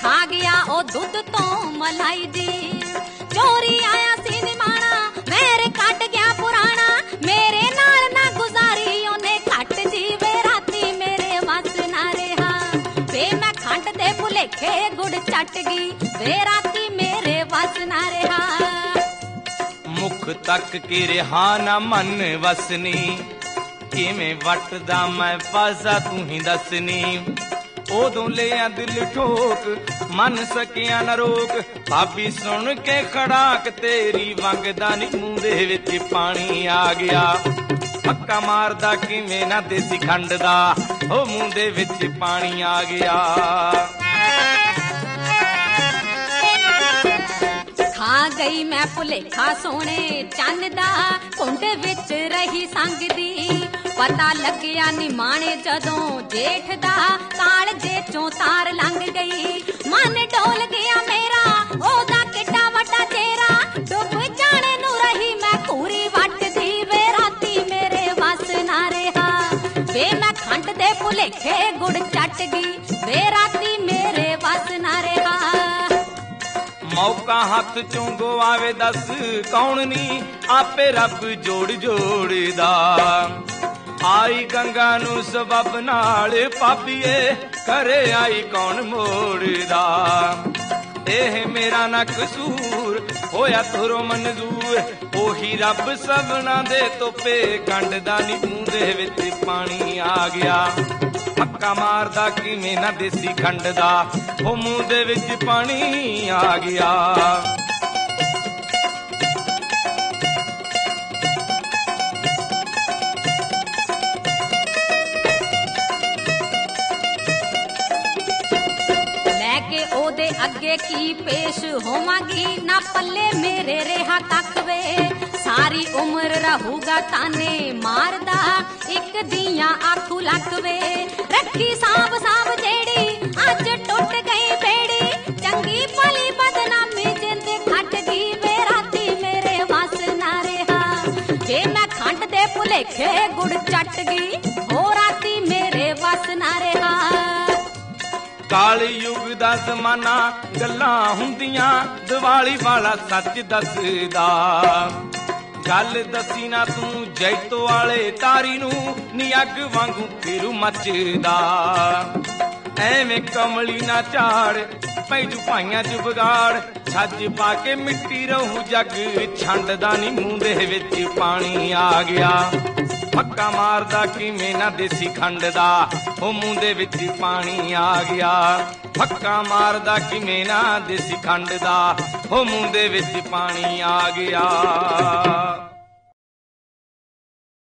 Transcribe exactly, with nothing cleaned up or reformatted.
खा गया ओ दुध तो मलाई जी। चोरी आया सी निमाना मेरे कट गया पुराना, मेरे नाल ना गुजारी ओने घट जी वे राती मेरे वस ना रहा। वे मैं खंड दे भुलेखे गुड़ चट गई वे राती मेरे वस ना रहा। मुख तक के रिहा ना मन वसनी, किवें वटदा मैं फासा तू ही दसनी। उदों लिया दिल ठोक मन सकिया न रोक, भाभी सुन के खड़ाक तेरी वंगदा नी मूंह दे विच पानी आ गया। पक्का मारदा किवें ना देसी खंड दा ओ मूंह दे विच पानी आ गया। खा गई मैं भुलेखा सोने चंद दा कुंड विच रही संगदी। पता लग्या निमाणे जदों जेठ दा काल जे चों तार लंघ गई। मन डोल गया मेरा ओदा किड्डा वड्डा चेहरा, डुब जाने नू रही मैं पूरी वट दी वे राती मेरे वस ना रहा। वे मैं खंड दे भुलेखे गुड़ चट गई वे राती मेरे वस ना रहा। मौका हथ चों गवावे दस कौन नी, आपे रब जोड़ जोड़दा। आई गंगा नू सबब नाल पापीए करे आई कौन मोड़दा। एह मेरा ना कसूर होया तुरो मंजूर, ओही रब सबना दे तोपे कंडदा नी मूंह दे विच पानी आ गया। पक्का मारदा किवें ना देसी खंड दा ओ मूंह दे विच पानी आ गया। ओदे अगे की पेश होवांगी ना पल्ले मेरे रेहा तक वे। सारी उम्र रहूगा ताने मारदा एक दिया आखू लक वे। रखी सांभ सांभ जेड़ी अज टुट गई बेड़ी, चंगी भली बदनामी जिंद खट गई वे राती मेरे वस ना रहा। जे मैं खंड दे भुलेखे गुड़ चट गई हो राती मेरे वस ना रहा। काली युग दा जमाना गल्लां हुंदियां दिवाली वाला सच दसदा। गल दसी ना तू जैतो वाले तारी नू नी अग वांगू फिरू मचदा। एवें कमली ना झाड़ पैजू भाइयां च बगाड़, छज पाके मिट्टी रहू जग छंडदा नी मूंह दे विच पानी आ गया। पक्का मारदा किवें ना देसी खंड दा ओ मूंह दे विच पानी आ गया। पक्का मारदा किवें ना देसी खंड दा ओ मूंह दे विच पानी आ गया।